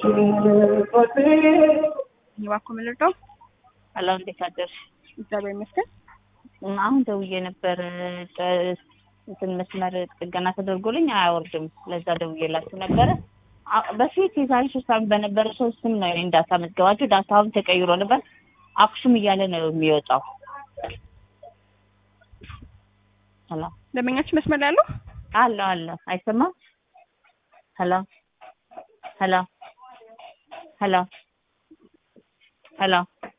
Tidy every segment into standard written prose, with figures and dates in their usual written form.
ይዋኩምልዶ አላህ እንዴት አደርሽ? እግዚአብሔር ይመስገን። አሁን ደውዬ ነበር እንትን መስመር ጥገና ተደርጎልኝ አያወርድም። ለዛ ደውዬላችሁ ነበረ። በፊት የዛሬ 3 ዓመት በነበረ ሰው ስም ነው እንዳታ መዝገባችሁ ዳታውን ተቀይሮ ነበር። አክሱም እያለ ነው የሚወጣው። ሄሎ ደንበኛችን መስመር ላይ ያለው አለ አይሰማም? ሄሎ ሄሎ ሄሎ ሄሎ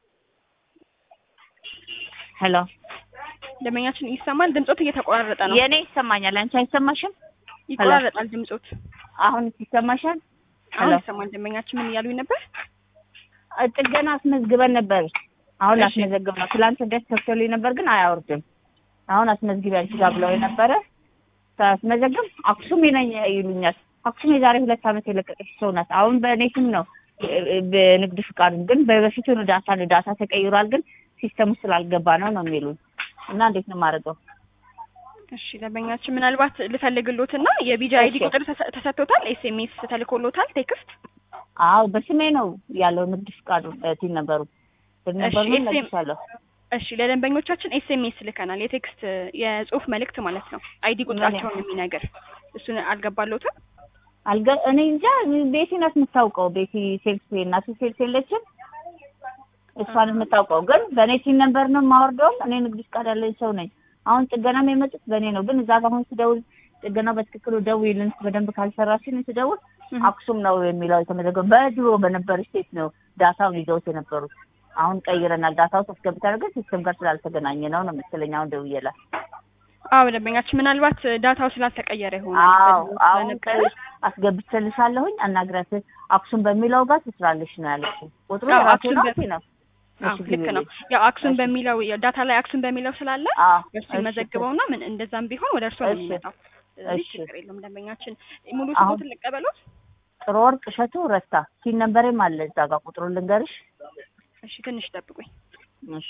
ሄሎ ደንበኛችን ይሰማል? ድምጾት እየተቆራረጠ ነው። የኔ ይሰማኛል። አንቺ አይሰማሽም? ይቆራረጣል ድምጾት። አሁን ይሰማሻል? አሁን ይሰማል። ደንበኛችን ምን እያሉኝ ነበር? ጥገና አስመዝግበን ነበር። አሁን አስመዘግበን ትላንት ደስ ተሰልቶልኝ ነበር ግን አያወርድም። አሁን አስመዝግበን ጋር ብለው ነበር። ታስመዘግብ አክሱም ይሉኛል። አክሱም የዛሬ 2 ዓመት የለቀቀች ሰው ናት። አሁን በእኔ ስም ነው በንግድ ፍቃድ ግን በበፊቱ ዳታ ተቀይሯል ግን ሲስተሙ ስላልገባ ነው የሚሉኝ እና እንዴት ነው ማረገው? እሺ ደንበኛችን ምናልባት ልፈልግሎትና የቢጂ አይዲ ቁጥር ተሰጥቶታል? ኤስኤምኤስ ተልኮሎታል? ቴክስት? አዎ በስሜ ነው ያለው ንግድ ፍቃዱ በዚህ ነበሩ ነው። እሺ ለደንበኞቻችን ኤስኤምኤስ ልከናል። የቴክስት የጽሁፍ መልእክት ማለት ነው። አይዲ ቁጥራቸውን የሚነገር እሱን አልገባሎትም? እኔ እንጃ ቤቲ ናት የምታውቀው። ቤቲ ሴልስ እናቱ ሴልስ የለችም እሷን የምታውቀው ግን በእኔ ሲም ነበር ነው የማወርደው። እኔ ንግድ ፍቃድ ያለኝ ሰው ነኝ። አሁን ጥገናም የመጡት በእኔ ነው ግን እዛ ጋር አሁን ስደውል ጥገና በትክክሉ ደውይልን በደንብ ካልሰራችን ስደውል አክሱም ነው የሚለው የተመዘገበው። በድሮ በነበር ስቴት ነው ዳታውን ይዘውት የነበሩት። አሁን ቀይረናል። ዳታው ተስገብታል ግን ሲስተም ጋር ስላልተገናኘ ነው መሰለኝ አሁን ደውዬላት። አዎ ደንበኛችን ምናልባት ዳታው ስላልተቀየረ ይሆናል። አሁን አስገብቼልሻለሁኝ አናግራት አክሱም በሚለው ጋር ትስራለሽ ነው ያለችው። ቁጥሩ ራሱ ነው። ልክ ነው። ያው አክሱም በሚለው ዳታ ላይ አክሱም በሚለው ስላለ እሱ መዘግበውና ምን እንደዛም ቢሆን ወደ እርሶ ነው የሚመጣው። እሺ ችግር የለም ደንበኛችን ሙሉ ስሙን ልቀበለው። ጥሩ ወርቅ እሸቱ ረታ ሲን ነምበሬም አለ እዛ ጋር ቁጥሩን ልንገርሽ። እሺ ትንሽ ጠብቁኝ። እሺ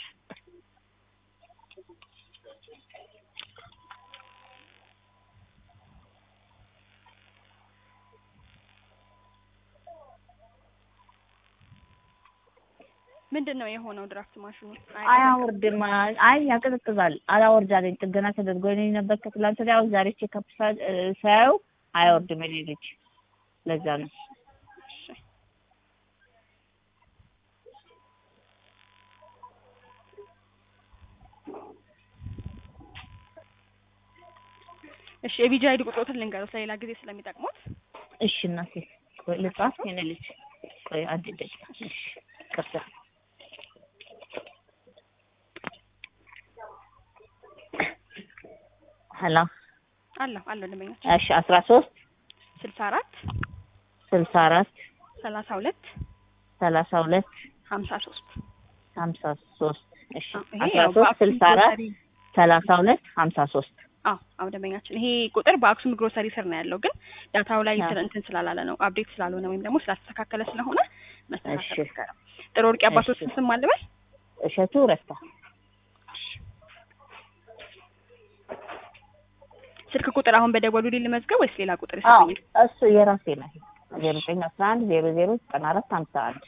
ምንድነው የሆነው? ድራፍት ማሽኑ አያወርድም። አይ ያቀዘቅዛል። አላወርዳለኝ ጥገና ተደርጎልኝ ነበር ከትላንት ወዲያ። ዛሬ ቼክአፕ ሳያው አያወርድም ልጅ ለዛ ነው። እሺ የቢጂ አይዲ ቁጥሩን ልንገረው ለሌላ ጊዜ ስለሚጠቅሙት። እሺ እናቴ ቆይ ልጻፍ የኔ ልጅ ቆይ አንድ ደቂቃ። እሺ ከዛ ሄሎ አሎ ደንበኛችን እሺ 13 64 32 53 53 እሺ 13 64 32 53 አዎ ደንበኛችን ይሄ ቁጥር በአክሱም ግሮሰሪ ስር ነው ያለው ግን ዳታው ላይ እንትን ስላላለ ነው አፕዴት ስላልሆነ ወይም ደግሞ ስላልተስተካከለ ስለሆነ መስተካከል ይችላል። ጥሩ ወርቅ አባቶች ስም አለ በይ እሸቱ ረታ። ስልክ ቁጥር አሁን በደወሉልኝ ልመዝገብ ወይስ ሌላ ቁጥር ይሰጣኛል? እሱ የራሴ ነው 0911 009451።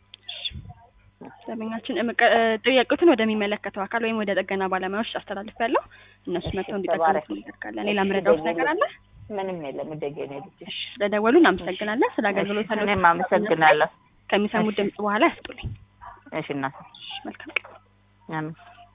ደንበኛችን ጥያቄዎችን ወደሚመለከተው አካል ወይም ወደ ጥገና ባለሙያዎች አስተላልፋለሁ። እነሱ መጥተው እንዲጠቀሙ እናደርጋለን። ሌላ ምረዳውስ ነገር አለ? ምንም የለም። እንደገና ልጅ ስለደወሉ እናመሰግናለን። ስለ አገልግሎት አለው እኔም አመሰግናለሁ። ከሚሰሙት ድምጽ በኋላ ያስጡልኝ። እሺ እናት መልካም